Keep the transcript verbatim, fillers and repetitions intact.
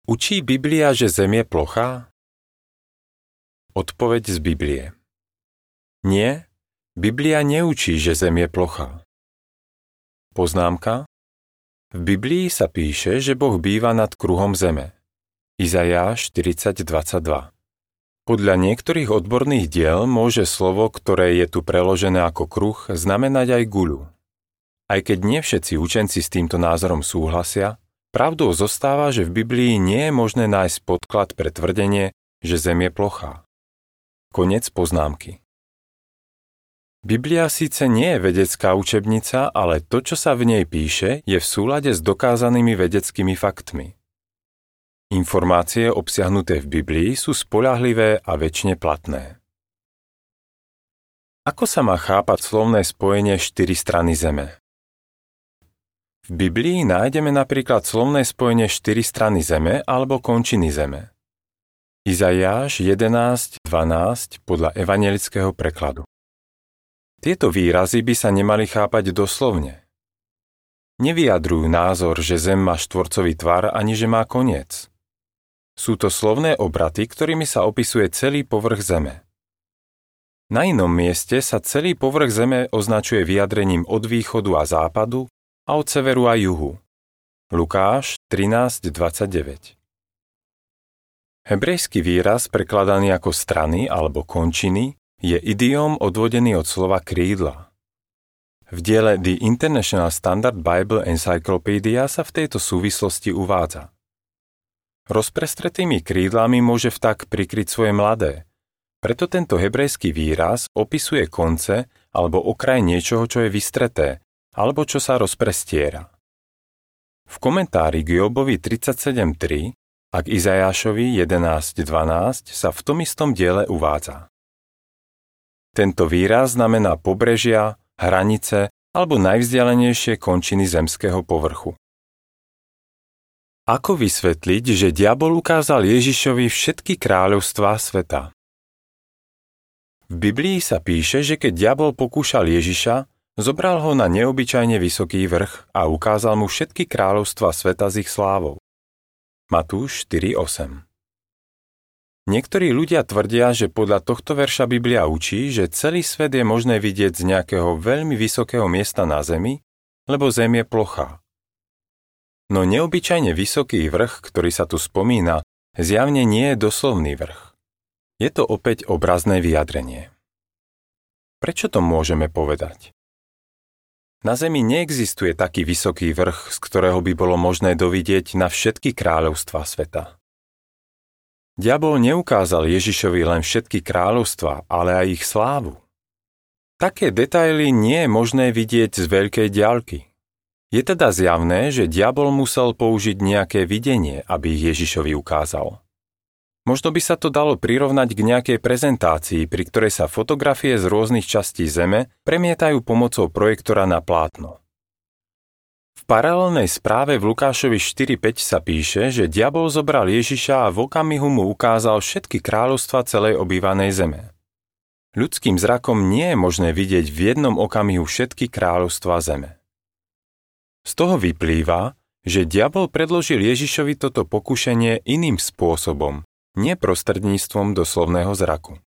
Učí Biblia, že Zem je plochá? Odpoveď z Biblie. Nie, Biblia neučí, že Zem je plochá. Poznámka. V Biblii sa píše, že Boh býva nad kruhom Zeme. Izaiáš štyridsať dvadsaťdva. Podľa niektorých odborných diel môže slovo, ktoré je tu preložené ako kruh, znamenať aj guľu. Aj keď nie všetci učenci s týmto názorom súhlasia, pravdou zostáva, že v Biblii nie je možné nájsť podklad pre tvrdenie, že Zem je plochá. Koniec poznámky. Biblia síce nie je vedecká učebnica, ale to, čo sa v nej píše, je v súlade s dokázanými vedeckými faktmi. Informácie obsiahnuté v Biblii sú spoľahlivé a večne platné. Ako sa má chápať slovné spojenie štyri strany Zeme? V Biblii nájdeme napríklad slovné spojenie štyri strany Zeme alebo končiny Zeme. Izaiáš jedenásť dvanásť podľa evanjelického prekladu. Tieto výrazy by sa nemali chápať doslovne. Nevyjadrujú názor, že Zem má štvorcový tvar ani že má koniec. Sú to slovné obraty, ktorými sa opisuje celý povrch Zeme. Na inom mieste sa celý povrch Zeme označuje vyjadrením od východu a západu a od severu a juhu. Lukáš trinásť dvadsaťdeväť. Hebrejský výraz prekladaný ako strany alebo končiny je idiom odvodený od slova krídla. V diele The International Standard Bible Encyclopedia sa v tejto súvislosti uvádza. Rozprestretými krídlami môže vták prikryť svoje mladé, preto tento hebrejský výraz opisuje konce alebo okraj niečoho, čo je vystreté, alebo čo sa rozprestiera. V komentári k Jobovi tridsaťsedem tri a k Izaiášovi jedenásť dvanásť sa v tom istom diele uvádza. Tento výraz znamená pobrežia, hranice alebo najvzdialenejšie končiny zemského povrchu. Ako vysvetliť, že diabol ukázal Ježišovi všetky kráľovstvá sveta? V Biblii sa píše, že keď diabol pokúšal Ježiša, zobral ho na neobyčajne vysoký vrch a ukázal mu všetky kráľovstvá sveta s ich slávou. Matúš štyri osem. Niektorí ľudia tvrdia, že podľa tohto verša Biblia učí, že celý svet je možné vidieť z nejakého veľmi vysokého miesta na zemi, lebo zem je plochá. No neobyčajne vysoký vrch, ktorý sa tu spomína, zjavne nie je doslovný vrch. Je to opäť obrazné vyjadrenie. Prečo to môžeme povedať? Na zemi neexistuje taký vysoký vrch, z ktorého by bolo možné dovidieť na všetky kráľovstvá sveta. Diabol neukázal Ježišovi len všetky kráľovstvá, ale aj ich slávu. Také detaily nie je možné vidieť z veľkej diaľky. Je teda zjavné, že diabol musel použiť nejaké videnie, aby ich Ježišovi ukázal. Možno by sa to dalo prirovnať k nejakej prezentácii, pri ktorej sa fotografie z rôznych častí Zeme premietajú pomocou projektora na plátno. V paralelnej správe v Lukášovi štyri päť sa píše, že diabol zobral Ježiša a v okamihu mu ukázal všetky kráľovstvá celej obývanej Zeme. Ľudským zrakom nie je možné vidieť v jednom okamihu všetky kráľovstvá Zeme. Z toho vyplýva, že diabol predložil Ježišovi toto pokušenie iným spôsobom, nie prostredníctvom doslovného zraku.